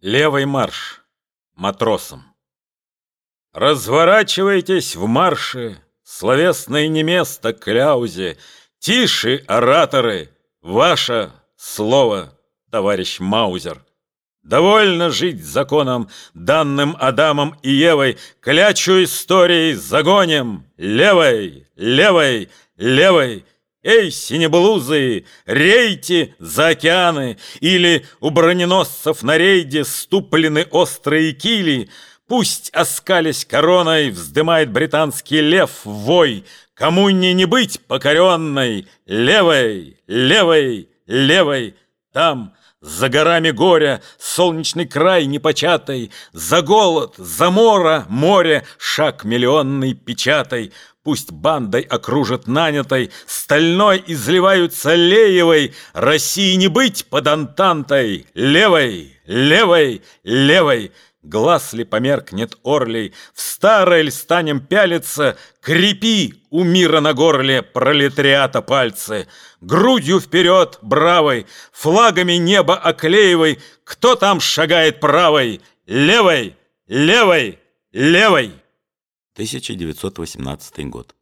Левый марш матросам. Разворачивайтесь в марше, словесное не место кляузе. Тише, ораторы, ваше слово, товарищ Маузер. Довольно жить законом, данным Адамом и Евой. Клячу историей загоним. Левой, левой, левой. Эй, синеблузые, рейте за океаны, или у броненосцев на рейде ступлены острые кили. Пусть, оскалясь короной, вздымает британский лев вой. Коммуне не быть покоренной. Левой, левой, левой. Там, за горами горя, солнечный край непочатый, за голод, за море шаг миллионный печатай. Пусть бандой окружат нанятой, стальной изливаются Леевой. России не быть под антантой. Левой, левой, левой. Глаз ли померкнет орлей, в старое ль станем пялиться? Крепи у мира на горле пролетариата пальцы. Грудью вперед, бравой, флагами небо оклеивай. Кто там шагает правой? Левой, левой, левой. 1918 год.